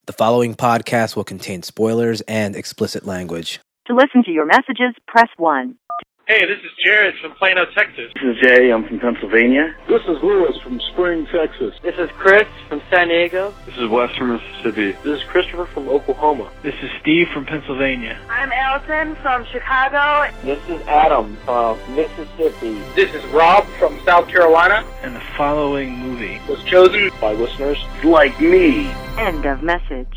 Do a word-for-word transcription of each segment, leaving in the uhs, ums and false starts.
The following podcast will contain spoilers and explicit language. To listen to your messages, press one. Hey, this is Jared from Plano, Texas. This is Jay, I'm from Pennsylvania. This is Lewis from Spring, Texas. This is Chris from San Diego. This is Wes from Mississippi. This is Christopher from Oklahoma. This is Steve from Pennsylvania. I'm Allison from Chicago. This is Adam from Mississippi. This is Rob from South Carolina. And the following movie was chosen by listeners like me. End of message.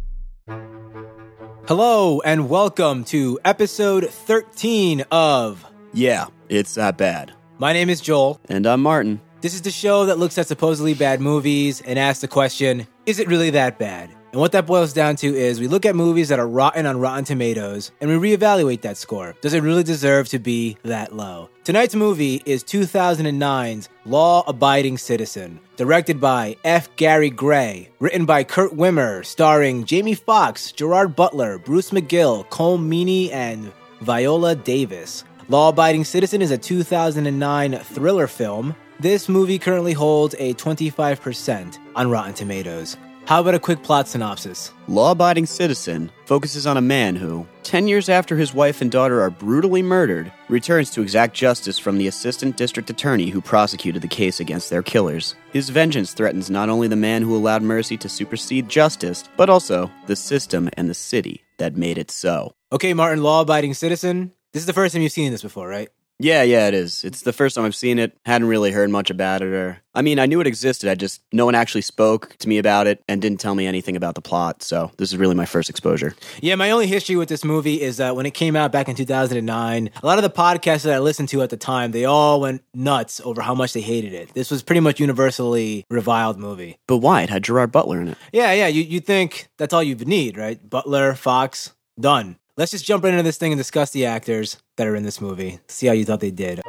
Hello, and welcome to episode thirteen of Yeah, It's That Bad. My name is Joel. And I'm Martin. This is the show that looks at supposedly bad movies and asks the question, is it really that bad? And what that boils down to is we look at movies that are rotten on Rotten Tomatoes and we reevaluate that score. Does it really deserve to be that low? Tonight's movie is two thousand nine's Law Abiding Citizen, directed by F. Gary Gray, written by Kurt Wimmer, starring Jamie Foxx, Gerard Butler, Bruce McGill, Colm Meaney, and Viola Davis. Law Abiding Citizen is a two thousand nine thriller film. This movie currently holds a twenty-five percent on Rotten Tomatoes. How about a quick plot synopsis? Law-abiding citizen focuses on a man who, ten years after his wife and daughter are brutally murdered, returns to exact justice from the assistant district attorney who prosecuted the case against their killers. His vengeance threatens not only the man who allowed mercy to supersede justice, but also the system and the city that made it so. Okay, Martin, Law-abiding citizen. This is the first time you've seen this before, right? Yeah, yeah, it is. It's the first time I've seen it. Hadn't really heard much about it, or... I mean, I knew it existed, I just... No one actually spoke to me about it and didn't tell me anything about the plot, so this is really my first exposure. Yeah, my only history with this movie is that when it came out back in two thousand nine, a lot of the podcasts that I listened to at the time, they all went nuts over how much they hated it. This was pretty much universally reviled movie. But why? It had Gerard Butler in it. Yeah, yeah, you, you think that's all you need, right? Butler, Fox, done. Let's just jump into this thing and discuss the actors that are in this movie. See how you thought they did.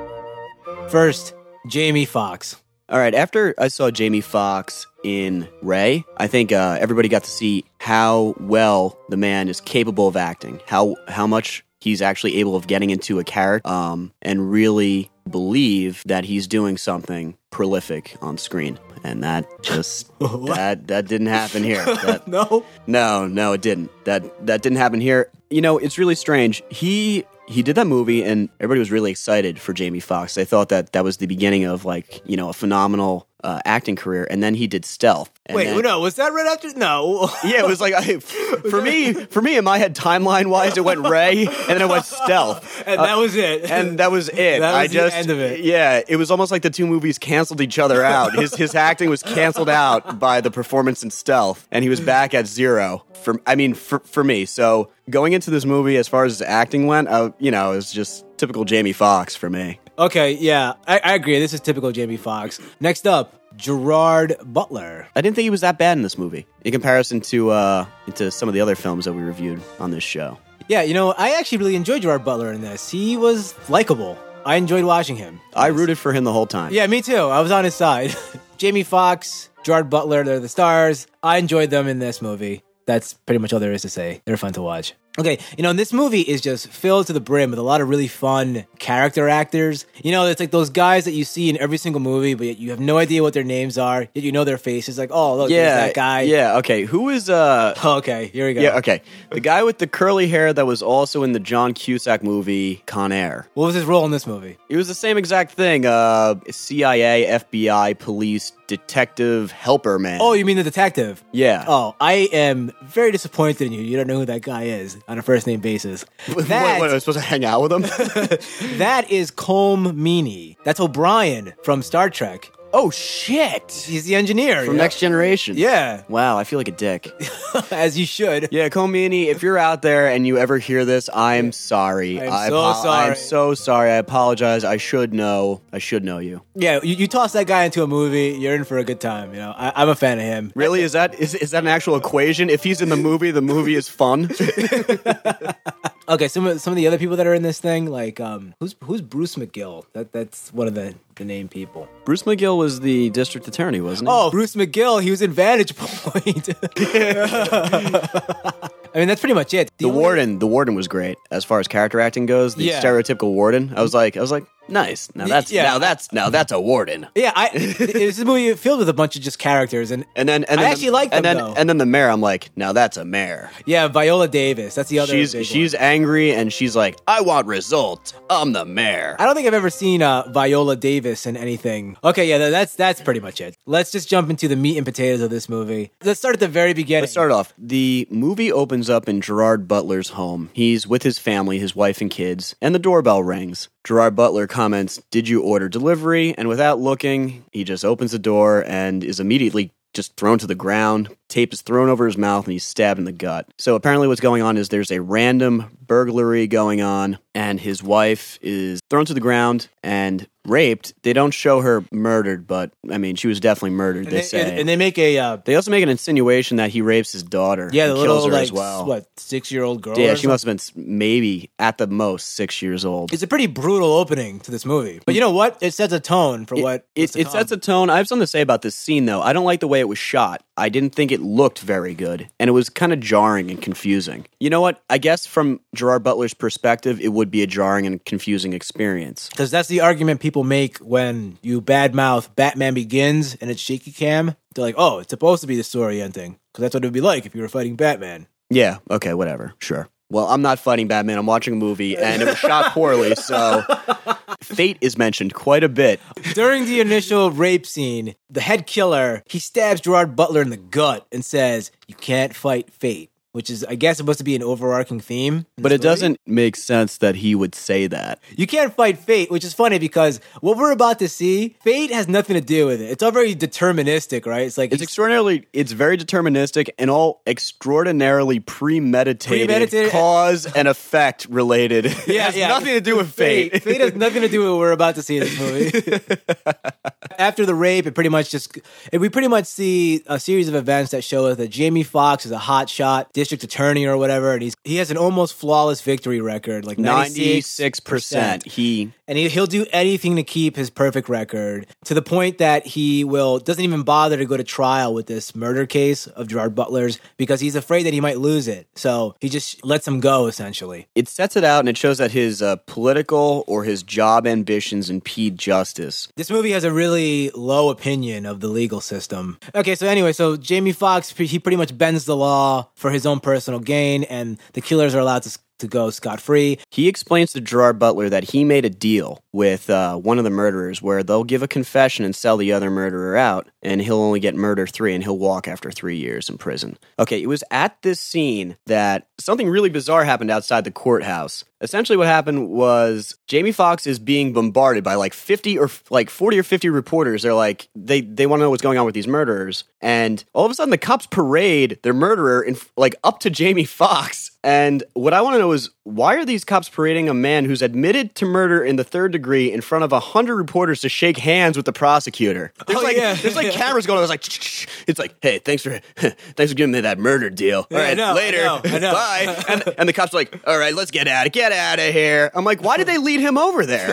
First, Jamie Foxx. All right, after I saw Jamie Foxx in Ray, I think uh, everybody got to see how well the man is capable of acting, how how much he's actually able of getting into a character, um, and really believe that he's doing something prolific on screen. And that just, that that didn't happen here. That, no? No, no, it didn't. That that didn't happen here. You know, it's really strange. He... He did that movie, and everybody was really excited for Jamie Foxx. They thought that that was the beginning of, like, you know, a phenomenal uh, acting career. And then he did Stealth. And Wait, then, no, was that right after? No. Yeah, it was like I, for me. For me, in my head, timeline wise, it went Ray, and then it went Stealth, and uh, that was it. And that was it. That was I just, the end of it. Yeah, it was almost like the two movies canceled each other out. His his acting was canceled out by the performance in Stealth, and he was back at zero. For I mean, for for me. So going into this movie, as far as his acting went, uh, you know, it was just typical Jamie Foxx for me. Okay, yeah, I, I agree. This is typical Jamie Foxx. Next up, Gerard Butler. I didn't think he was that bad in this movie in comparison to uh, to some of the other films that we reviewed on this show. Yeah, you know, I actually really enjoyed Gerard Butler in this. He was likable. I enjoyed watching him. I rooted for him the whole time. Yeah, me too. I was on his side. Jamie Foxx, Gerard Butler, they're the stars. I enjoyed them in this movie. That's pretty much all there is to say. They're fun to watch. Okay, you know, this movie is just filled to the brim with a lot of really fun character actors. You know, it's like those guys that you see in every single movie, but you have no idea what their names are, yet you know their faces. Like, oh, look, yeah, there's that guy. Yeah, okay. Who is... uh? Okay, here we go. Yeah, okay. The guy with the curly hair that was also in the John Cusack movie, Con Air. What was his role in this movie? It was the same exact thing. Uh, C I A, F B I, police, detective, helper man. Oh, you mean the detective? Yeah. Oh, I am very disappointed in you. You don't know who that guy is on a first-name basis. That, what, what, what, I was supposed to hang out with him? That is Colm Meaney. That's O'Brien from Star Trek. Oh, shit. He's the engineer. From Next Generation. Yeah. Wow, I feel like a dick. As you should. Yeah, Colm Meaney, if you're out there and you ever hear this, I'm sorry. I'm I so apo- sorry. I'm so sorry. I apologize. I should know. I should know you. Yeah, you, you toss that guy into a movie, you're in for a good time. You know, I, I'm a fan of him. Really? Is that is, is that an actual equation? If he's in the movie, the movie is fun? Okay, some of some of the other people that are in this thing, like um, who's who's Bruce McGill? That that's one of the, the name people. Bruce McGill was the district attorney, wasn't he? Oh, Bruce McGill, he was in Vantage Point. I mean, that's pretty much it. The, the only... warden, the warden was great as far as character acting goes. The yeah. stereotypical warden. I was like, I was like, Nice. Now that's Yeah. now that's now that's a warden. Yeah, I, it's a movie filled with a bunch of just characters, and And then and I then actually the, like them, and then though. and then the mayor. I'm like, now that's a mayor. yeah, Viola Davis. That's the other. She's big she's one. angry and she's like, I want results. I'm the mayor. I don't think I've ever seen uh, Viola Davis in anything. Okay, yeah, tha- that's that's pretty much it. Let's just jump into the meat and potatoes of this movie. Let's start at the very beginning. Let's start off. The movie opens up in Gerard Butler's home. He's with his family, his wife and kids, and the doorbell rings. Gerard Butler comments, "Did you order delivery?" And without looking, he just opens the door and is immediately just thrown to the ground. Tape is thrown over his mouth and he's stabbed in the gut. So apparently what's going on is there's a random burglary going on and his wife is thrown to the ground and raped. They don't show her murdered, but I mean, she was definitely murdered, and they, they, say. and they make a uh, They also make an insinuation that he rapes his daughter. yeah, the and little kills her like as well. what six year old girl. Yeah, or she must have been s- maybe at the most six years old. It's a pretty brutal opening to this movie, but you know what? It sets a tone for what It, it sets a tone. I have something to say about this scene, though. I don't like the way it was shot. I didn't think it looked very good, and it was kind of jarring and confusing. You know what? I guess from Gerard Butler's perspective, it would be a jarring and confusing experience. because that's the argument people make when you badmouth Batman Begins and it's shaky cam. They're like, oh, it's supposed to be the story ending because that's what it would be like if you were fighting Batman. Yeah, okay, whatever. Sure. Well, I'm not fighting Batman. I'm watching a movie, and it was shot poorly, so fate is mentioned quite a bit. During the initial rape scene, the head killer, he stabs Gerard Butler in the gut and says, you can't fight fate, which is, I guess, supposed to be an overarching theme. in But this it movie. doesn't make sense that he would say that. You can't fight fate, which is funny because what we're about to see, fate has nothing to do with it. It's all very deterministic, right? It's like It's extraordinarily, it's very deterministic and all extraordinarily premeditated, Premeditated. cause and effect related. It Yeah, has yeah. nothing to do with fate. Fate has nothing to do with what we're about to see in this movie. After the rape, it pretty much just we pretty much see a series of events that show us that Jamie Foxx is a hotshot district attorney or whatever, and he's he has an almost flawless victory record, like ninety-six percent. He and he, he'll do anything to keep his perfect record to the point that he will doesn't even bother to go to trial with this murder case of Gerard Butler's because he's afraid that he might lose it. So he just lets him go, essentially. it sets it out and it shows that his uh, political or his job ambitions impede justice. This movie has a really low opinion of the legal system. Okay, so anyway, so Jamie Foxx, he pretty much bends the law for his own personal gain, and the killers are allowed to to go scot-free. He explains to Gerard Butler that he made a deal with uh, one of the murderers where they'll give a confession and sell the other murderer out, and he'll only get murder three, and he'll walk after three years in prison. Okay, it was at this scene that something really bizarre happened outside the courthouse. Essentially what happened was Jamie Foxx is being bombarded by like fifty or like forty or fifty reporters. They're like, they, they want to know what's going on with these murderers. And all of a sudden the cops parade their murderer in, like up to Jamie Foxx. And what I want to know is, why are these cops parading a man who's admitted to murder in the third degree in front of a hundred reporters to shake hands with the prosecutor? There's Oh, like yeah. there's like cameras going on. It's like it's like, hey, thanks for thanks for giving me that murder deal. All Yeah, I right, know, I later, know, I know. bye. And, and the cops are like, all right, let's get out of get out of here. I'm like, why did they lead him over there?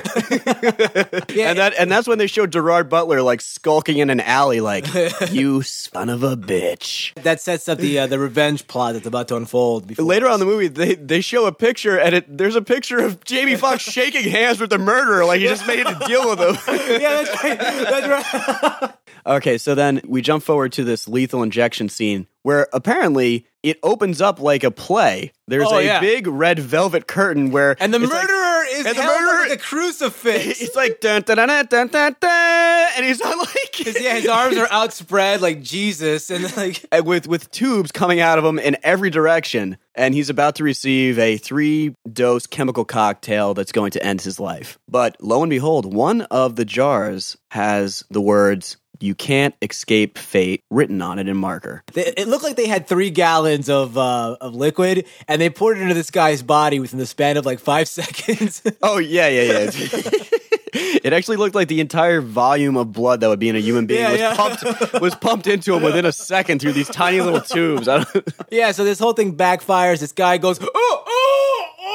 Yeah, and that and that's when they showed Gerard Butler like skulking in an alley, like, you son of a bitch. that sets up the uh, the revenge plot that's about to unfold. Before Later on in the movie, they, they show a picture, and it, there's a picture of Jamie Foxx shaking hands with the murderer, like he just made a deal with him. yeah, that's right. That's right. Okay, so then we jump forward to this lethal injection scene where apparently it opens up like a play. There's Oh, a yeah. big red velvet curtain where And the it's like- murderer is and the held murderer- up like a crucifix. it's like dun dun dun dun dun dun, and he's on like His, yeah, his arms are outspread like Jesus, and like and with with tubes coming out of him in every direction, and he's about to receive a three dose chemical cocktail that's going to end his life. But lo and behold, one of the jars has the words, "You can't escape fate," written on it in marker. they, it looked like they had three gallons of uh, of liquid, and they poured it into this guy's body within the span of like five seconds. Oh yeah, yeah, yeah. It actually looked like the entire volume of blood that would be in a human being Yeah, was yeah. pumped was pumped into him within a second through these tiny little tubes. I don't, Yeah, so this whole thing backfires. This guy goes, oh, oh, oh,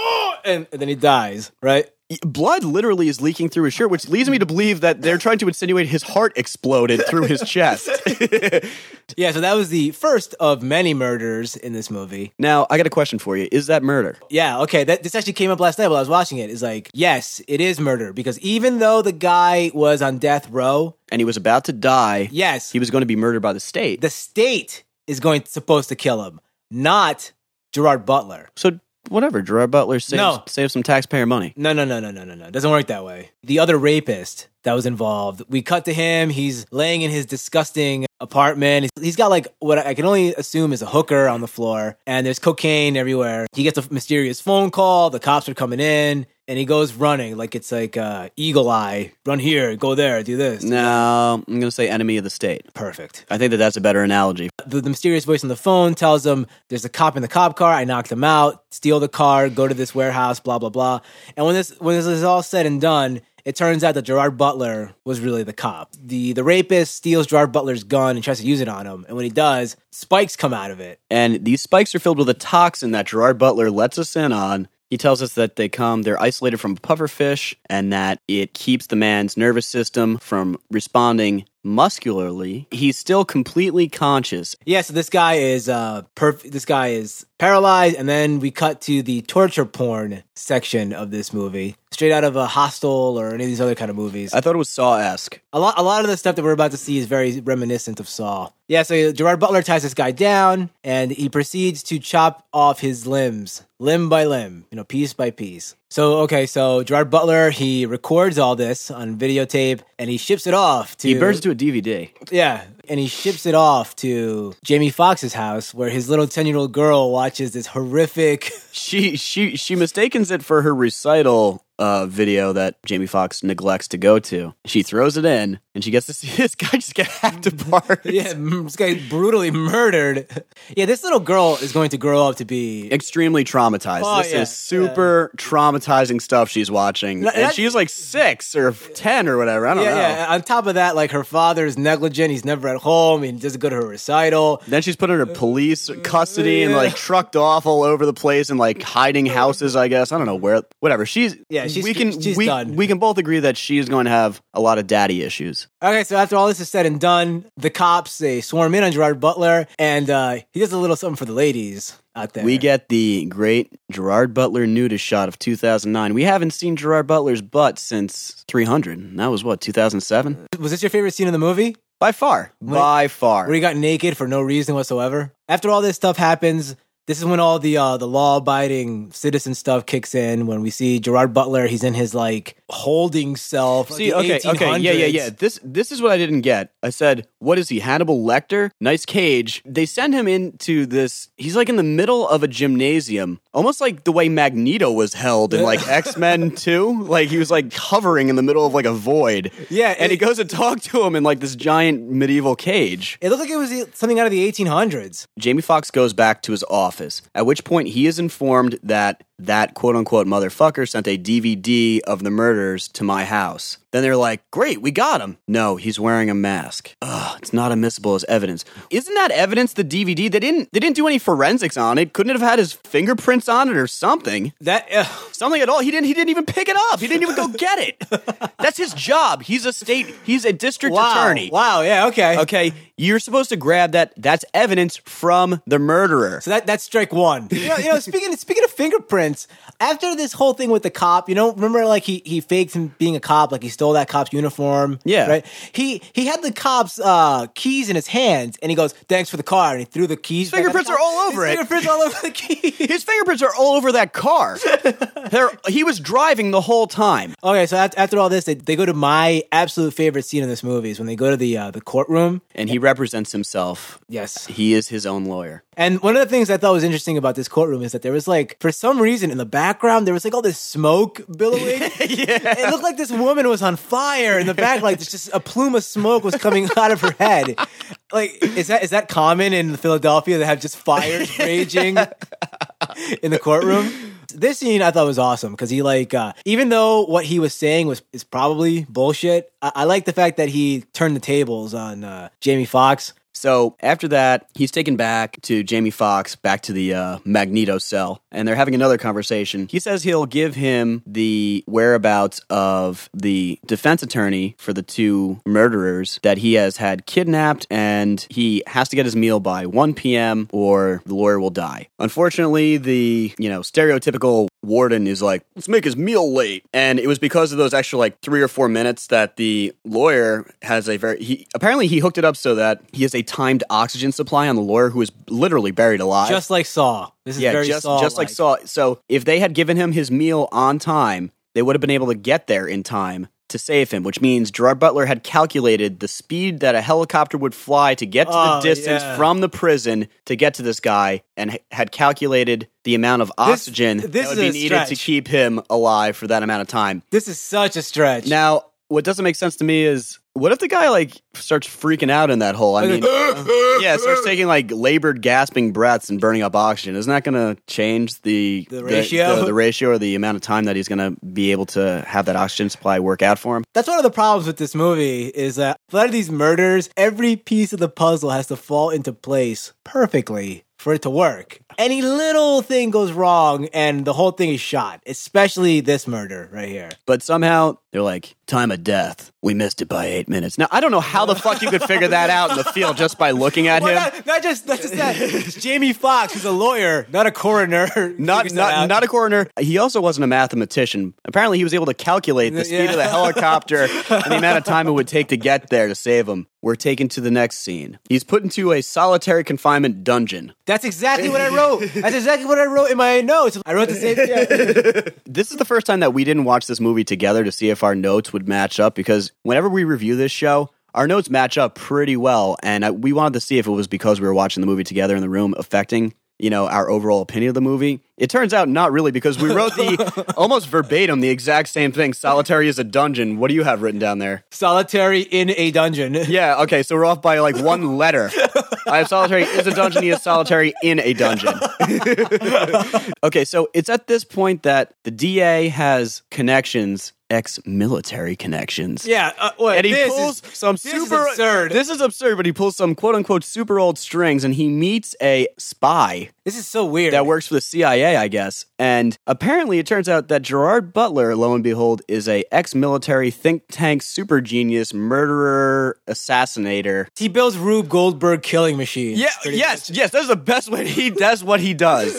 and, and then he dies, right? Blood literally is leaking through his shirt, which leads me to believe that they're trying to insinuate his heart exploded through his chest. Yeah, so that was the first of many murders in this movie. Now, I got a question for you. Is that murder? Yeah, okay, that, this actually came up last night while I was watching it. It's like, yes, it is murder, because even though the guy was on death row... And he was about to die. Yes. He was going to be murdered by the state. The state is going supposed to kill him, not Gerard Butler. So... Whatever, Gerard Butler saves, no. saves some taxpayer money. No, no, no, no, no, no, no. It doesn't work that way. The other rapist that was involved, we cut to him. He's laying in his disgusting apartment. He's got like what I can only assume is a hooker on the floor, and there's cocaine everywhere. He gets a mysterious phone call. The cops are coming in, and he goes running like it's like uh, Eagle Eye. Run here, go there, do this. No, I'm going to say enemy of the state. Perfect. I think that that's a better analogy. The, the mysterious voice on the phone tells him there's a cop in the cop car. I knocked him out. Steal the car. Go to this warehouse. Blah blah blah. And when this when this is all said and done, it turns out that Gerard Butler was really the cop. The the rapist steals Gerard Butler's gun and tries to use it on him. And when he does, spikes come out of it. And these spikes are filled with a toxin that Gerard Butler lets us in on. He tells us that they come, they're isolated from pufferfish, and that it keeps the man's nervous system from responding muscularly. He's still completely conscious. Yeah, so this guy is uh perf- this guy is paralyzed, and then we cut to the torture porn section of this movie. Straight out of a Hostel or any of these other kind of movies. I thought it was Saw-esque. A lot a lot of the stuff that we're about to see is very reminiscent of Saw. Yeah, so Gerard Butler ties this guy down, and he proceeds to chop off his limbs, limb by limb, you know, piece by piece. So, okay, so Gerard Butler, he records all this on videotape, and he ships it off to... He burns it to a D V D. Yeah, and he ships it off to Jamie Foxx's house, where his little ten-year-old girl watches this horrific... She she she mistakes it for her recital uh, video that Jamie Foxx neglects to go to. She throws it in, and she gets to see this guy just get hacked apart. Yeah, this guy brutally murdered. Yeah, this little girl is going to grow up to be... extremely traumatized. Oh, this yeah, is super yeah. traumatizing stuff she's watching. That, and she's like six or ten or whatever. I don't yeah, know. Yeah, on top of that, like her father is negligent. He's never at home. He doesn't go to her recital. Then she's put in her police custody and like trucked off all over the place and like hiding houses, I guess. I don't know where, whatever. She's, yeah, she's, we can, she's we, done. we can both agree that she is going to have a lot of daddy issues. Okay, so after all this is said and done, the cops, they swarm in on Gerard Butler, and uh, he does a little something for the ladies out there. We get the great Gerard Butler nudist shot of two thousand nine. We haven't seen Gerard Butler's butt since three hundred. And that was what, two thousand seven? Was this your favorite scene in the movie? By far. When, By far. Where he got naked for no reason whatsoever. After all this stuff happens, this is when all the uh, the law-abiding citizen stuff kicks in, when we see Gerard Butler, he's in his, like, holding cell. See, like okay, okay, yeah, yeah, yeah. This this is what I didn't get. I said, what is he, Hannibal Lecter? Nice cage. They send him into this, he's like in the middle of a gymnasium, almost like the way Magneto was held in, like, X-Men two. Like, he was, like, hovering in the middle of, like, a void. Yeah. And it, he goes to talk to him in, like, this giant medieval cage. It looked like it was something out of the eighteen hundreds. Jamie Foxx goes back to his office, at which point he is informed that that quote-unquote motherfucker sent a D V D of the murders to my house. Then they're like, great, we got him. No, he's wearing a mask. Ugh, it's not admissible as evidence. Isn't that evidence, the D V D? They didn't They didn't do any forensics on it. Couldn't it have had his fingerprints on it or something? That uh, Something at all. He didn't He didn't even pick it up. He didn't even go get it. That's his job. He's a state, he's a district wow. attorney. Wow, yeah, okay. Okay, you're supposed to grab that. That's evidence from the murderer. So that that's strike one. You know, you know speaking, speaking of fingerprints, after this whole thing with the cop, you know, remember like he, he faked him being a cop, like he stole that cop's uniform? Yeah. Right? He he had the cop's uh, keys in his hands, and he goes, thanks for the car, and he threw the keys. His fingerprints are all over his it. fingerprints all over the keys. His fingerprints are all over that car. They're, he was driving the whole time. Okay, so after, after all this, they, they go to my absolute favorite scene in this movie is when they go to the uh, the courtroom. And he represents himself. Yes. He is his own lawyer. And one of the things I thought was interesting about this courtroom is that there was like, for some reason in the background, there was like all this smoke billowing. Yeah. It looked like this woman was on fire in the back, like just a plume of smoke was coming out of her head. Like, is that is that common in Philadelphia to have just fires raging in the courtroom? This scene I thought was awesome because he like, uh, even though what he was saying was is probably bullshit, I, I like the fact that he turned the tables on uh, Jamie Foxx. So after that, he's taken back to Jamie Foxx, back to the uh, Magneto cell, and they're having another conversation. He says he'll give him the whereabouts of the defense attorney for the two murderers that he has had kidnapped, and he has to get his meal by one p.m. or the lawyer will die. Unfortunately, the, you know, stereotypical warden is like, let's make his meal late. And it was because of those extra like three or four minutes that the lawyer has a very, he apparently he hooked it up so that he has a timed oxygen supply on the lawyer who is literally buried alive. Just like Saw. This is yeah, very just, Saw. just like Saw. So if they had given him his meal on time, they would have been able to get there in time to save him, which means Gerard Butler had calculated the speed that a helicopter would fly to get to oh, the distance yeah. from the prison to get to this guy, and h- had calculated the amount of oxygen this, this that would be needed stretch. to keep him alive for that amount of time. This is such a stretch. Now, what doesn't make sense to me is, what if the guy, like, starts freaking out in that hole? I mean, yeah, starts taking, like, labored, gasping breaths and burning up oxygen. Isn't that going to change the, the ratio? The, the, the ratio or the amount of time that he's going to be able to have that oxygen supply work out for him? That's one of the problems with this movie, is that a lot of these murders, every piece of the puzzle has to fall into place perfectly for it to work. Any little thing goes wrong and the whole thing is shot, especially this murder right here. But somehow they're like, time of death. We missed it by eight minutes. Now, I don't know how the fuck you could figure that out in the field just by looking at well, him. Not, not just not just that. It's Jamie Foxx, who's a lawyer, not a coroner. Not not, not a coroner. He also wasn't a mathematician. Apparently, he was able to calculate the speed yeah. of the helicopter and the amount of time it would take to get there to save him. We're taken to the next scene. He's put into a solitary confinement dungeon. That's exactly what I wrote. That's exactly what I wrote in my notes. I wrote the same thing. This is the first time that we didn't watch this movie together to see if our notes would match up, because whenever we review this show, our notes match up pretty well, and I, we wanted to see if it was because we were watching the movie together in the room affecting, you know, our overall opinion of the movie. It turns out not really, because we wrote the almost verbatim the exact same thing. Solitary is a dungeon. What do you have written down there? Solitary in a dungeon. Yeah, okay, so we're off by like one letter. I have solitary is a dungeon, he is solitary in a dungeon. Okay, so it's at this point that the D A has connections, ex-military connections. Yeah, uh, wait, and he this pulls is, some this super is absurd. This is absurd, but he pulls some quote-unquote super old strings, and he meets a spy This is so weird. that works for the C I A, I guess. And apparently it turns out that Gerard Butler, lo and behold, is a ex-military think tank super genius, murderer, assassinator. He builds Rube Goldberg killing machines. Yeah, pretty yes, much. yes, that's the best way. He That's what he does.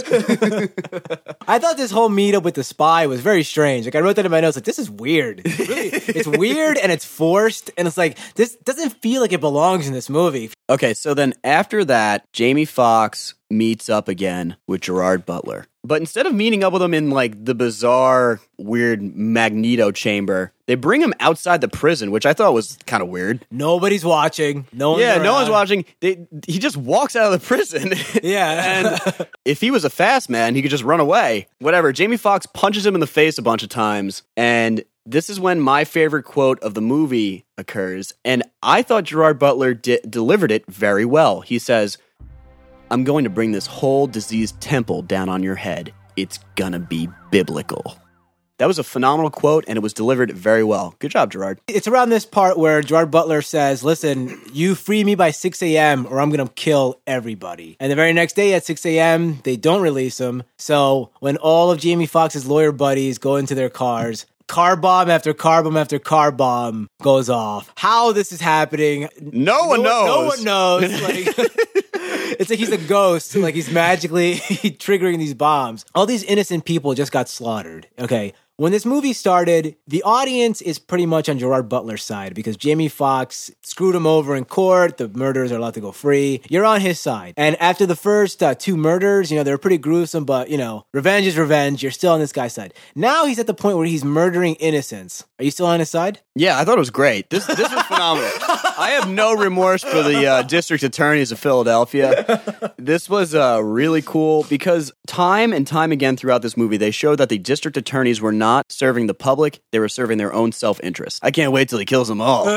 I thought this whole meetup with the spy was very strange. Like, I wrote that in my notes, like, this is weird. It's really, it's weird and it's forced, and it's like, this doesn't feel like it belongs in this movie. Okay, so then after that, Jamie Foxx meets up again with Gerard Butler. But instead of meeting up with him in, like, the bizarre, weird Magneto chamber, they bring him outside the prison, which I thought was kind of weird. Nobody's watching. No one's Yeah, around. no one's watching. They, he just walks out of the prison. Yeah. And if he was a fast man, he could just run away. Whatever. Jamie Foxx punches him in the face a bunch of times, and this is when my favorite quote of the movie occurs, and I thought Gerard Butler di- delivered it very well. He says, I'm going to bring this whole diseased temple down on your head. It's gonna be biblical. That was a phenomenal quote, and it was delivered very well. Good job, Gerard. It's around this part where Gerard Butler says, listen, you free me by six a.m. or I'm going to kill everybody. And the very next day at six a.m., they don't release him. So when all of Jamie Foxx's lawyer buddies go into their cars, car bomb after car bomb after car bomb goes off. How this is happening, No one knows. No one knows. Like, it's like he's a ghost. Like, he's magically triggering these bombs. All these innocent people just got slaughtered. Okay. When this movie started, the audience is pretty much on Gerard Butler's side because Jamie Foxx screwed him over in court. The murderers are allowed to go free. You're on his side. And after the first uh, two murders, you know, they were pretty gruesome, but, you know, revenge is revenge. You're still on this guy's side. Now he's at the point where he's murdering innocents. Are you still on his side? Yeah, I thought it was great. This this was phenomenal. I have no remorse for the uh, district attorneys of Philadelphia. This was uh, really cool because time and time again throughout this movie, they showed that the district attorneys were not serving the public, they were serving their own self-interest. I can't wait till he kills them all.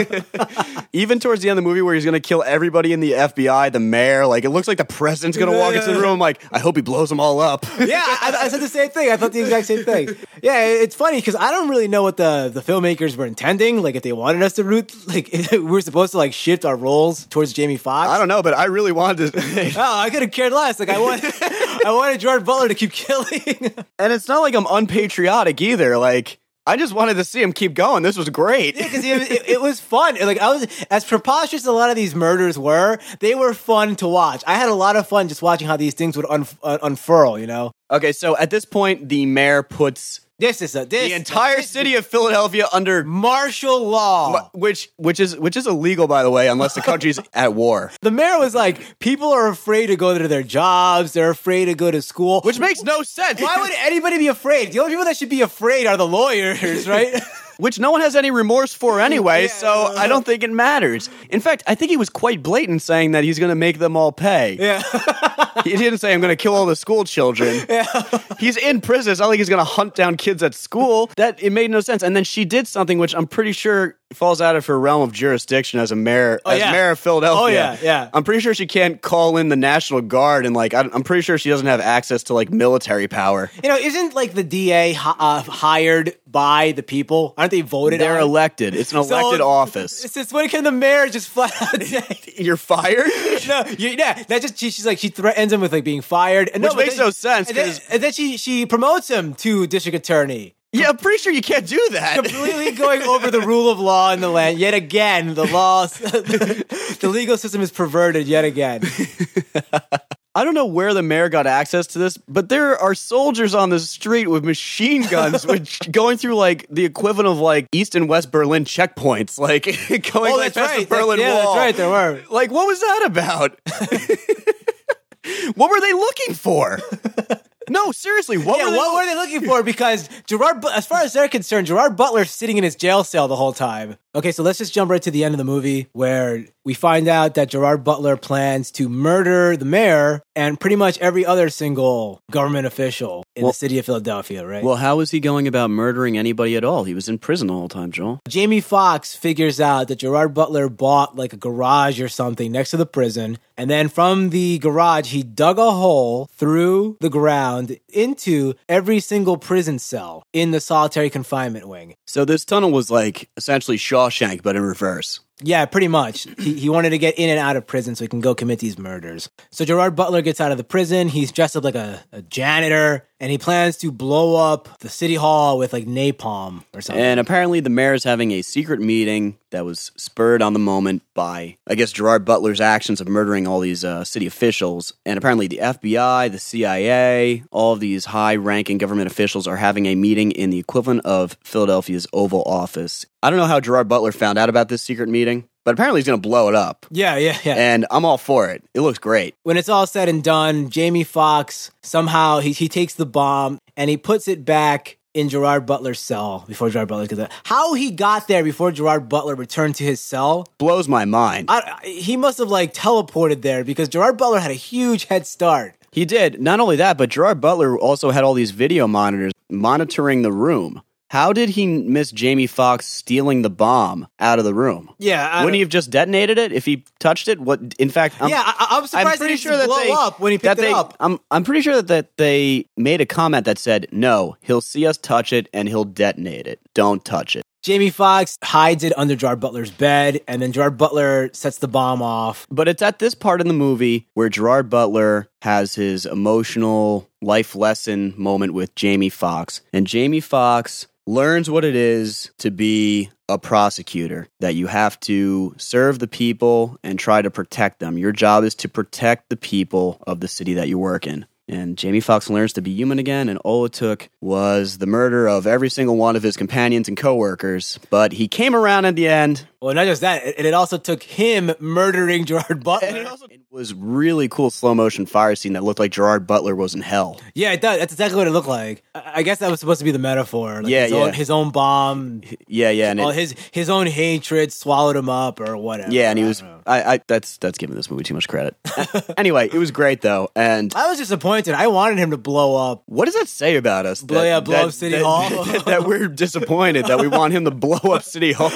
Even towards the end of the movie where he's going to kill everybody in the F B I, the mayor, like, it looks like the president's going to walk into the room, like, I hope he blows them all up. Yeah, I, I said the same thing. I thought the exact same thing. Yeah, it's funny because I don't really know what the, the filmmakers were intending. Like, if they wanted us to root, like, we were supposed to, like, shift our roles towards Jamie Foxx. I don't know, but I really wanted to. Oh, I could have cared less. Like, I want, I wanted Gerard Butler to keep killing. And it's not like I'm unpatriotic either. Like, I just wanted to see him keep going. This was great. Yeah, because it, it, it was fun. Like, I was as preposterous as a lot of these murders were. They were fun to watch. I had a lot of fun just watching how these things would un, uh, unfurl. You know. Okay, so at this point, the mayor puts this is a this the entire this, city of Philadelphia under martial law, which which is which is illegal, by the way, unless the country's at war. The mayor was like, people are afraid to go to their jobs. They're afraid to go to school, which makes no sense. Why would anybody be afraid? The only people that should be afraid are the lawyers, right? Which no one has any remorse for anyway, yeah, so I don't think it matters. In fact, I think he was quite blatant saying that he's going to make them all pay. Yeah. He didn't say, I'm going to kill all the school children. Yeah. He's in prison. It's not like he's going to hunt down kids at school. That it made no sense. And then she did something which I'm pretty sure falls out of her realm of jurisdiction as a mayor, oh, as yeah. mayor of Philadelphia. Oh, yeah, yeah. I'm pretty sure she can't call in the National Guard, and, like, I'm pretty sure she doesn't have access to, like, military power. You know, isn't, like, the D A uh, hired by the people? Aren't they voted They're on? elected. It's an elected so, office. Since when can the mayor just flat out say, you're fired? No, you, yeah, that just she, she's like she threatens him with like being fired, and which no, makes then, no sense. And then, and then she she promotes him to district attorney. Yeah, I'm pretty sure you can't do that. Completely going over the rule of law in the land. Yet again, the laws, the legal system is perverted yet again. I don't know where the mayor got access to this, but there are soldiers on the street with machine guns, which going through like the equivalent of like East and West Berlin checkpoints, like going oh, like that's past right. the Berlin that, yeah, Wall. That's right, there were. Like, what was that about? What were they looking for? No, seriously, what yeah, were they what lo- were they looking for? Because Gerard, as far as they're concerned, Gerard Butler's sitting in his jail cell the whole time. Okay, so let's just jump right to the end of the movie where we find out that Gerard Butler plans to murder the mayor and pretty much every other single government official in well, the city of Philadelphia, right? Well, how was he going about murdering anybody at all? He was in prison the whole time, Joel. Jamie Foxx figures out that Gerard Butler bought like a garage or something next to the prison, and then from the garage, he dug a hole through the ground into every single prison cell in the solitary confinement wing. So this tunnel was like essentially Shawshank, but in reverse. Yeah, pretty much. He he wanted to get in and out of prison so he can go commit these murders. So Gerard Butler gets out of the prison. He's dressed up like a, a janitor, and he plans to blow up the city hall with like napalm or something. And apparently the mayor's having a secret meeting that was spurred on the moment by, I guess, Gerard Butler's actions of murdering all these uh, city officials. And apparently the F B I, the C I A, all of these high-ranking government officials are having a meeting in the equivalent of Philadelphia's Oval Office. I don't know how Gerard Butler found out about this secret meeting, but apparently he's going to blow it up. Yeah, yeah, yeah. And I'm all for it. It looks great. When it's all said and done, Jamie Foxx, somehow he, he takes the bomb and he puts it back in Gerard Butler's cell before Gerard Butler gets out. How he got there before Gerard Butler returned to his cell blows my mind. I, he must have like teleported there because Gerard Butler had a huge head start. He did. Not only that, but Gerard Butler also had all these video monitors monitoring the room. How did he miss Jamie Foxx stealing the bomb out of the room? Yeah, I, wouldn't he have just detonated it if he touched it? What? In fact, I'm, yeah, I, I'm surprised I'm pretty that sure that blow they up when he picked they, it up. I'm I'm pretty sure that, that they made a comment that said, "No, he'll see us touch it and he'll detonate it. Don't touch it." Jamie Foxx hides it under Gerard Butler's bed, and then Gerard Butler sets the bomb off. But it's at this part in the movie where Gerard Butler has his emotional life lesson moment with Jamie Foxx, and Jamie Foxx learns what it is to be a prosecutor, that you have to serve the people and try to protect them. Your job is to protect the people of the city that you work in. And Jamie Foxx learns to be human again, and all it took was the murder of every single one of his companions and coworkers. But he came around at the end. Well, not just that, it, it also took him murdering Gerard Butler. And it also- was really cool slow motion fire scene that looked like Gerard Butler was in hell. Yeah, it does. That's exactly what it looked like. I I guess that was supposed to be the metaphor. Like Yeah, his yeah. Own, his own bomb. Yeah, yeah, and all it, his his own hatred swallowed him up or whatever. yeah, and he I was. don't know. I, I that's that's giving this movie too much credit. Anyway, it was great though, and I was disappointed. I wanted him to blow up. what does that say about us? Blow- that, yeah, blow that- up City that- Hall? That, that we're disappointed that we want him to blow up City Hall.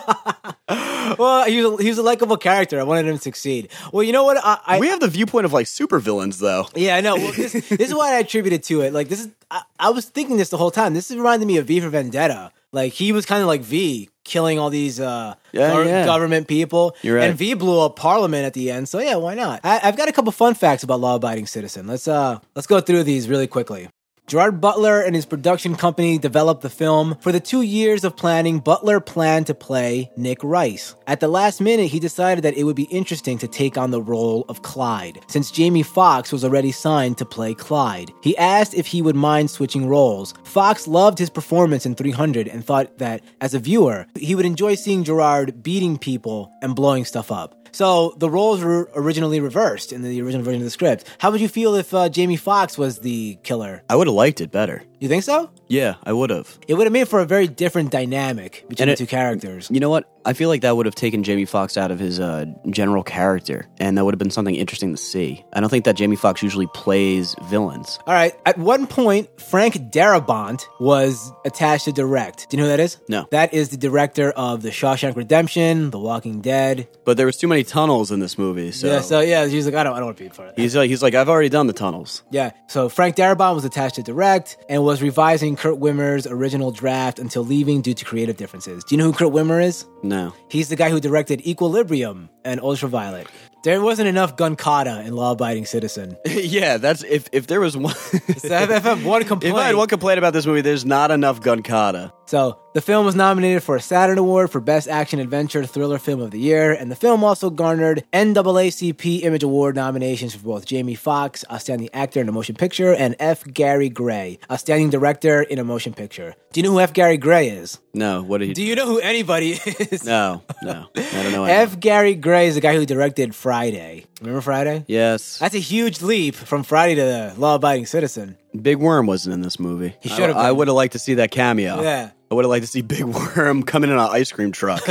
Well, he was a, he was a likable character. I wanted him to succeed. Well, you know what? I, I We have the viewpoint of like supervillains, though. yeah, I know. Well, this, this is what I attributed to it. Like this is, I, I was thinking this the whole time. This is reminding me of V for Vendetta. Like he was kind of like V, killing all these uh, Yeah, gov- yeah. government people. You're right. And V blew up Parliament at the end. So yeah, why not? I, I've got a couple fun facts about Law Abiding Citizen. Let's uh, let's go through these really quickly. Gerard Butler and his production company developed the film. For the two years of planning, Butler planned to play Nick Rice. At the last minute, he decided that it would be interesting to take on the role of Clyde, since Jamie Foxx was already signed to play Clyde. He asked if he would mind switching roles. Foxx loved his performance in three hundred and thought that, as a viewer, he would enjoy seeing Gerard beating people and blowing stuff up. So the roles were originally reversed in the original version of the script. How would you feel if uh, Jamie Foxx was the killer? I would have liked it better. You think so? Yeah, I would have. It would have made for a very different dynamic between And the it- two characters. You know what? I feel like that would have taken Jamie Foxx out of his uh, general character, and that would have been something interesting to see. I don't think that Jamie Foxx usually plays villains. All right. At one point, Frank Darabont was attached to direct. Do you know who that is? No. That is the director of The Shawshank Redemption, The Walking Dead. But there was too many tunnels in this movie, so, Yeah. So yeah, he's like, I don't, I don't want to be part of that. he's like, he's like, I've already done the tunnels. Yeah, so Frank Darabont was attached to direct and was revising Kurt Wimmer's original draft until leaving due to creative differences. Do you know who Kurt Wimmer is? No. He's the guy who directed Equilibrium and Ultraviolet. There wasn't enough gun kata in Law Abiding Citizen. Yeah, that's if if there was one. So if, if I have one complaint. If I had one complaint about this movie, there's not enough gun kata. So, the film was nominated for a Saturn Award for Best Action Adventure Thriller Film of the Year, and the film also garnered N double A C P Image Award nominations for both Jamie Foxx, Outstanding Actor in a Motion Picture, and F. Gary Gray, Outstanding Director in a Motion Picture. Do you know who F. Gary Gray is? No, what did he Do you know who anybody is? No, no. I don't know. F. Gary Gray is the guy who directed Friday. Remember Friday? Yes. That's a huge leap from Friday to the Law Abiding Citizen. Big Worm wasn't in this movie. He should have I, I been. would have liked to see that cameo. Yeah. I would have liked to see Big Worm coming in on an ice cream truck.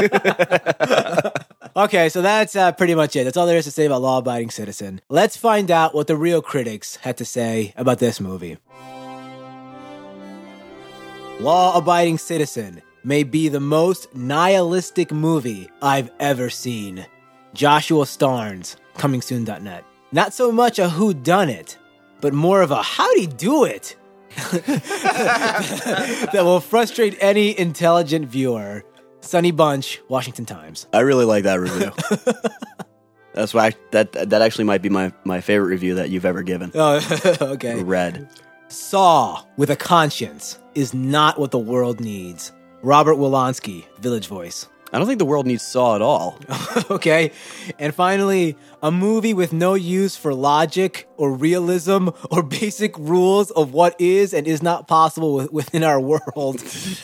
Okay, so that's uh, pretty much it. That's all there is to say about Law Abiding Citizen. Let's find out what the real critics had to say about this movie. Law Abiding Citizen may be the most nihilistic movie I've ever seen. Joshua Starnes, coming soon dot net. Not so much a whodunit, but more of a howdy do it that will frustrate any intelligent viewer. Sunny Bunch, Washington Times. I really like that review. That's why I, that that actually might be my, my favorite review that you've ever given. Oh, okay. Read. Saw with a conscience is not what the world needs. Robert Wolanski, Village Voice. I don't think the world needs Saw at all. Okay. And finally, a movie with no use for logic or realism or basic rules of what is and is not possible with, within our world.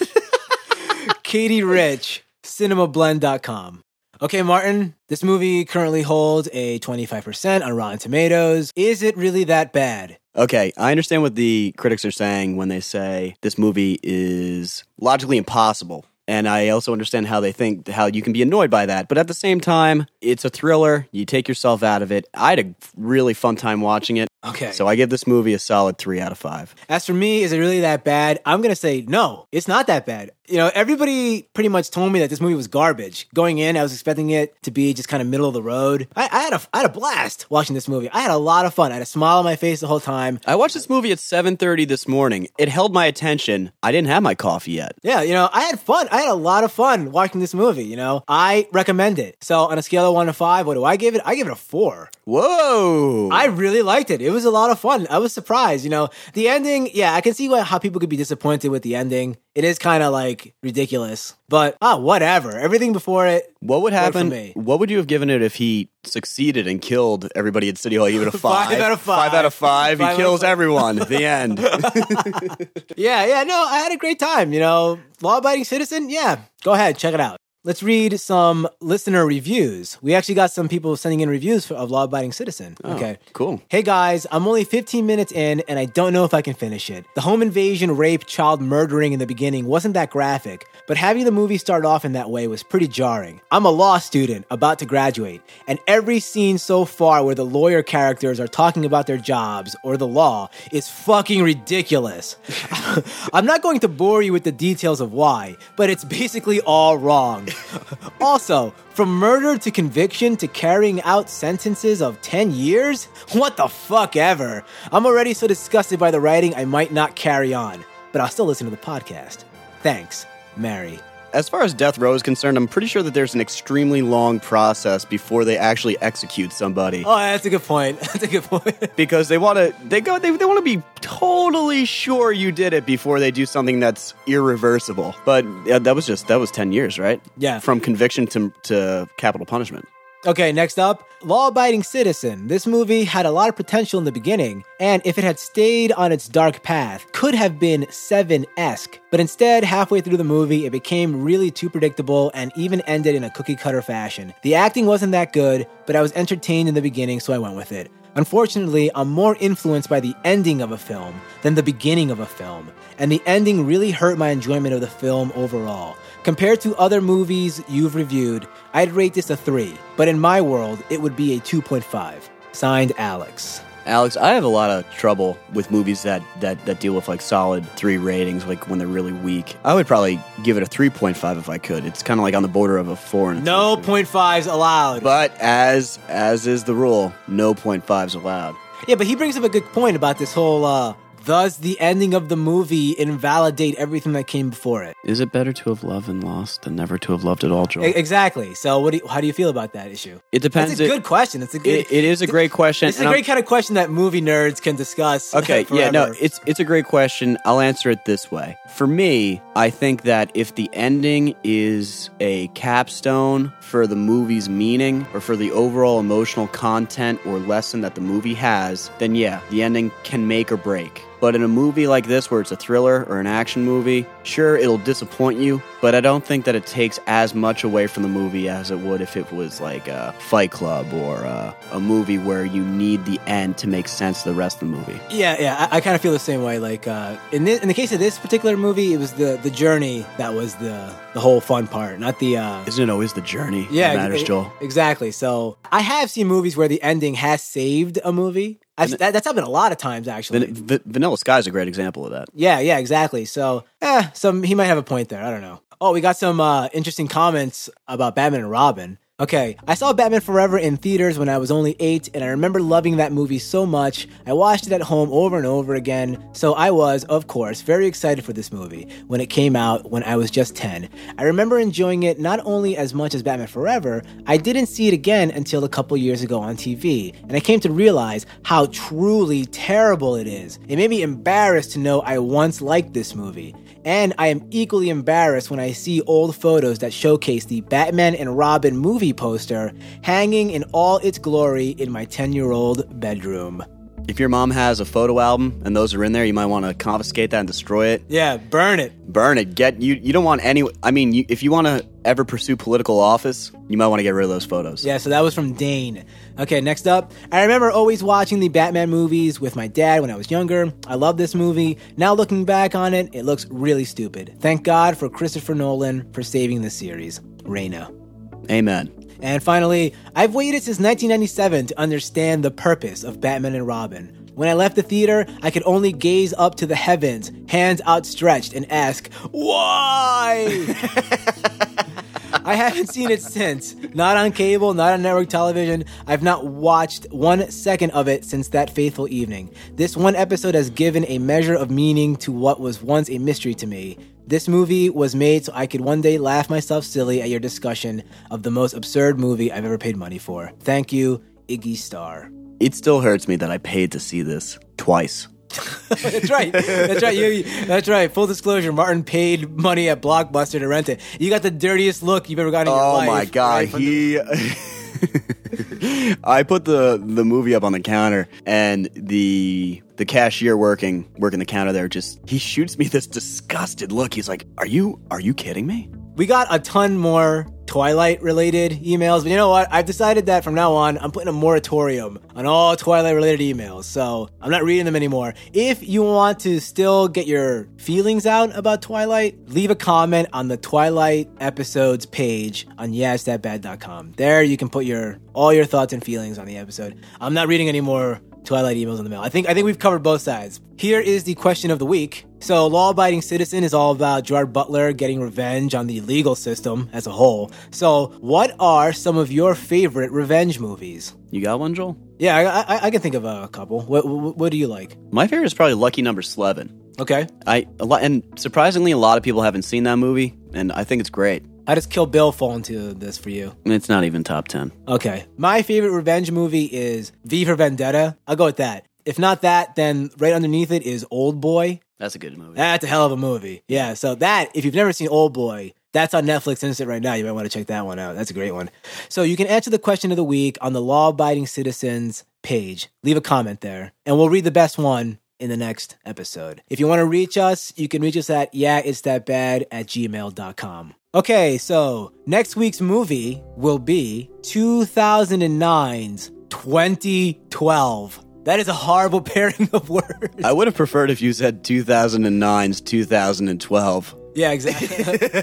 Katie Rich, cinema blend dot com. Okay, Martin, this movie currently holds a twenty-five percent on Rotten Tomatoes. Is it really that bad? Okay, I understand what the critics are saying when they say this movie is logically impossible. And I also understand how they think, how you can be annoyed by that. But at the same time, it's a thriller. You take yourself out of it. I had a really fun time watching it. Okay. So I give this movie a solid three out of five. As for me, is it really that bad? I'm going to say no, it's not that bad. You know, everybody pretty much told me that this movie was garbage. Going in, I was expecting it to be just kind of middle of the road. I, I had a I had a blast watching this movie. I had a lot of fun. I had a smile on my face the whole time. I watched this movie at seven thirty this morning. It held my attention. I didn't have my coffee yet. Yeah, you know, I had fun. I had a lot of fun watching this movie, you know. I recommend it. So on a scale of one to five, what do I give it? I give it a four. Whoa! I really liked it. It was a lot of fun. I was surprised, you know. The ending, yeah, I can see what, how people could be disappointed with the ending. It is kind of like ridiculous, but ah, whatever. Everything before it. What would worked happen? for me. What would you have given it if he succeeded and killed everybody at City Hall? You give it a five. Five out of five. Five out of five. Five out he of kills five. everyone. The end. Yeah, yeah, no, I had a great time, you know. Law Abiding Citizen, yeah, go ahead, check it out. Let's read some listener reviews. We actually got some people sending in reviews for, of Law Abiding Citizen. Oh, okay. Cool. Hey guys, I'm only fifteen minutes in and I don't know if I can finish it. The home invasion, rape, child murdering in the beginning wasn't that graphic, but having the movie start off in that way was pretty jarring. I'm a law student about to graduate, and every scene so far where the lawyer characters are talking about their jobs or the law is fucking ridiculous. I'm not going to bore you with the details of why, but it's basically all wrong. Also, from murder to conviction to carrying out sentences of ten years? What the fuck ever? I'm already so disgusted by the writing I might not carry on, but I'll still listen to the podcast. Thanks, Mary. As far as death row is concerned, I'm pretty sure that there's an extremely long process before they actually execute somebody. Oh, that's a good point. That's a good point. Because they want to, they go, they, they want to be totally sure you did it before they do something that's irreversible. But yeah, that was just, that was ten years, right? Yeah. From conviction to, to capital punishment. Okay, next up, Law Abiding Citizen. This movie had a lot of potential in the beginning, and if it had stayed on its dark path, could have been Seven-esque. But instead, halfway through the movie, it became really too predictable and even ended in a cookie-cutter fashion. The acting wasn't that good, but I was entertained in the beginning, so I went with it. Unfortunately, I'm more influenced by the ending of a film than the beginning of a film, and the ending really hurt my enjoyment of the film overall. Compared to other movies you've reviewed, I'd rate this a three, but in my world, it would be a two point five. Signed, Alex. Alex, I have a lot of trouble with movies that, that, that deal with like solid three ratings, like when they're really weak. I would probably give it a three point five if I could. It's kind of like on the border of a four. And a No point fives allowed. But as as is the rule, no point fives allowed. Yeah, but he brings up a good point about this whole, uh, does the ending of the movie invalidate everything that came before it? Is it better to have loved and lost than never to have loved at all, Joel? E- exactly. So what do you, how do you feel about that issue? It depends. That's a good question. It's a good. It, it is a great question. It's a great kind of question that movie nerds can discuss. Okay, yeah, no, forever. it's it's a great question. I'll answer it this way. For me, I think that if the ending is a capstone for the movie's meaning or for the overall emotional content or lesson that the movie has, then yeah, the ending can make or break. But in a movie like this, where it's a thriller or an action movie, sure, it'll disappoint you, but I don't think that it takes as much away from the movie as it would if it was like a Fight Club or a, a movie where you need the end to make sense of the rest of the movie. Yeah, yeah, I, I kind of feel the same way. Like uh, in this, in the case of this particular movie, it was the, the journey that was the the whole fun part, not the. Uh, Isn't it always the journey yeah, that matters, it- Joel? Exactly. So I have seen movies where the ending has saved a movie. I've, that, that's happened a lot of times, actually. Van- V- Vanilla Sky is a great example of that. Yeah, yeah, exactly. So, eh, some he might have a point there. I don't know. Oh, we got some uh, interesting comments about Batman and Robin. Okay, I saw Batman Forever in theaters when I was only eight, and I remember loving that movie so much. I watched it at home over and over again, so I was, of course, very excited for this movie when it came out when I was just ten. I remember enjoying it not only as much as Batman Forever, I didn't see it again until a couple years ago on T V, and I came to realize how truly terrible it is. It made me embarrassed to know I once liked this movie. And I am equally embarrassed when I see old photos that showcase the Batman and Robin movie poster hanging in all its glory in my ten-year-old bedroom. If your mom has a photo album and those are in there, you might want to confiscate that and destroy it. Yeah, burn it. Burn it. Get you. You don't want any. I mean, you, if you want to ever pursue political office, you might want to get rid of those photos. Yeah, so that was from Dane. Okay, next up. I remember always watching the Batman movies with my dad when I was younger. I love this movie. Now looking back on it, it looks really stupid. Thank God for Christopher Nolan for saving the series. Reina. Amen. And finally, I've waited since nineteen ninety-seven to understand the purpose of Batman and Robin. When I left the theater, I could only gaze up to the heavens, hands outstretched, and ask, why? I haven't seen it since. Not on cable, not on network television. I've not watched one second of it since that fateful evening. This one episode has given a measure of meaning to what was once a mystery to me. This movie was made so I could one day laugh myself silly at your discussion of the most absurd movie I've ever paid money for. Thank you, Iggy Star. It still hurts me that I paid to see this twice. That's right. That's right. You, that's right. Full disclosure, Martin paid money at Blockbuster to rent it. You got the dirtiest look you've ever gotten in your Oh life. my God. Right from He... I put the, the movie up on the counter, and the the cashier working working the counter there just he shoots me this disgusted look. He's like, "Are you are you kidding me?" We got a ton more Twilight-related emails, but you know what? I've decided that from now on, I'm putting a moratorium on all Twilight-related emails, so I'm not reading them anymore. If you want to still get your feelings out about Twilight, leave a comment on the Twilight episodes page on yeah it's that bad dot com. There you can put your all your thoughts and feelings on the episode. I'm not reading any more Twilight emails in the mail. I think I think we've covered both sides. Here is the question of the week. So, Law Abiding Citizen is all about Gerard Butler getting revenge on the legal system as a whole. So, what are some of your favorite revenge movies? You got one, Joel? Yeah, I, I, I can think of a couple. What, what, what do you like? My favorite is probably Lucky Number Eleven. Okay. I a lot, and surprisingly, a lot of people haven't seen that movie, and I think it's great. How does Kill Bill fall into this for you? It's not even top ten. Okay. My favorite revenge movie is V for Vendetta. I'll go with that. If not that, then right underneath it is Old Boy. That's a good movie. That's a hell of a movie. Yeah, so that, if you've never seen Old Boy, that's on Netflix Instant right now. You might want to check that one out. That's a great one. So you can answer the question of the week on the Law Abiding Citizens page. Leave a comment there, and we'll read the best one in the next episode. If you want to reach us, you can reach us at yeah it's that bad at gmail dot com. Okay, so next week's movie will be two thousand nine's twenty twelve. That is a horrible pairing of words. I would have preferred if you said two thousand nine's two thousand twelve. Yeah, exactly.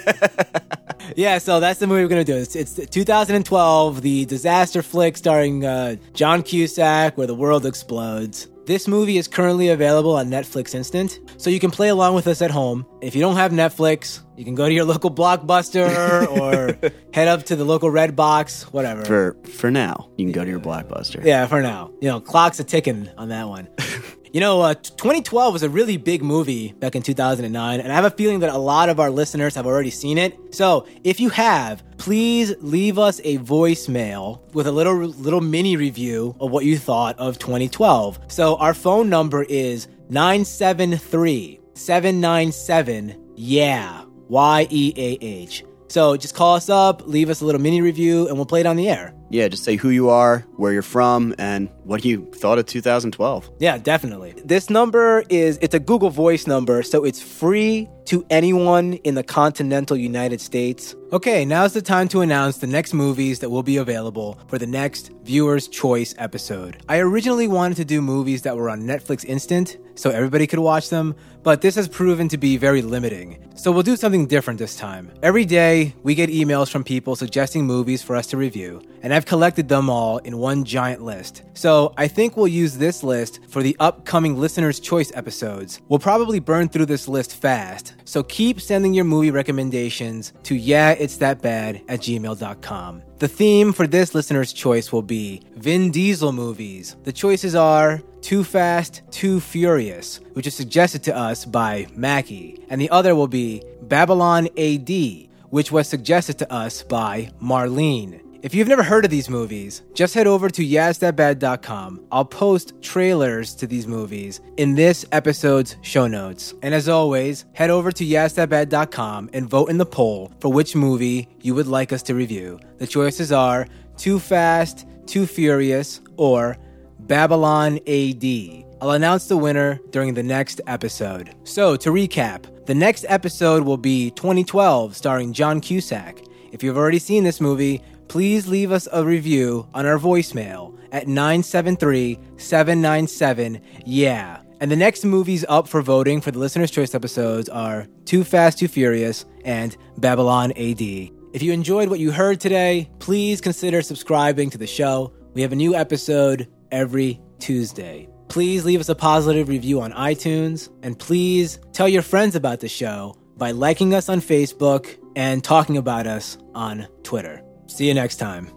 Yeah, so that's the movie we're going to do. It's, it's two thousand twelve, the disaster flick starring uh, John Cusack, where the world explodes. This movie is currently available on Netflix Instant, so you can play along with us at home. If you don't have Netflix, you can go to your local Blockbuster or head up to the local Redbox, whatever. For for now, you can go to your Blockbuster. Yeah, for now. You know, clock's a ticking on that one. You know, uh, twenty twelve was a really big movie back in two thousand nine, and I have a feeling that a lot of our listeners have already seen it. So, if you have, please leave us a voicemail with a little little mini review of what you thought of twenty twelve. So, our phone number is nine seven three, seven nine seven, yeah, Y E A H. So, just call us up, leave us a little mini review, and we'll play it on the air. Yeah, just say who you are, where you're from, and what you thought of two thousand twelve. Yeah, definitely. This number is, it's a Google Voice number, so it's free to anyone in the continental United States. Okay, now's the time to announce the next movies that will be available for the next Viewer's Choice episode. I originally wanted to do movies that were on Netflix Instant, so everybody could watch them, but this has proven to be very limiting. So we'll do something different this time. Every day, we get emails from people suggesting movies for us to review, and I've collected them all in one giant list. So I think we'll use this list for the upcoming Listener's Choice episodes. We'll probably burn through this list fast, so keep sending your movie recommendations to yeah it's that bad at gmail dot com. The theme for this Listener's Choice will be Vin Diesel movies. The choices are Too Fast, Too Furious, which is suggested to us by Mackie, and the other will be Babylon A D, which was suggested to us by Marlene. If you've never heard of these movies, just head over to yeah it's that bad dot com. I'll post trailers to these movies in this episode's show notes. And as always, head over to yeah it's that bad dot com and vote in the poll for which movie you would like us to review. The choices are Too Fast, Too Furious, or Babylon A D. I'll announce the winner during the next episode. So, to recap, the next episode will be twenty twelve, starring John Cusack. If you've already seen this movie, please leave us a review on our voicemail at nine seven three, seven nine seven, yeah. And the next movies up for voting for the Listener's Choice episodes are Too Fast, Too Furious, and Babylon A D. If you enjoyed what you heard today, please consider subscribing to the show. We have a new episode every Tuesday. Please leave us a positive review on iTunes, and please tell your friends about the show by liking us on Facebook and talking about us on Twitter. See you next time.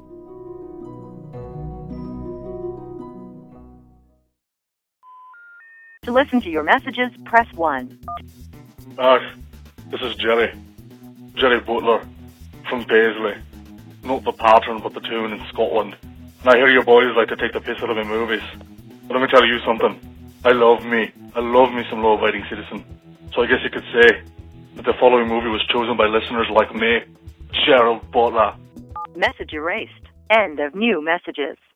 To listen to your messages, press one. Hi, this is Jerry. Jerry Butler from Paisley. Not the pattern, but the tune in Scotland. And I hear you boys like to take the piss out of my movies. But let me tell you something. I love me. I love me some law-abiding citizen. So I guess you could say that the following movie was chosen by listeners like me, Gerald Butler. Message erased. End of new messages.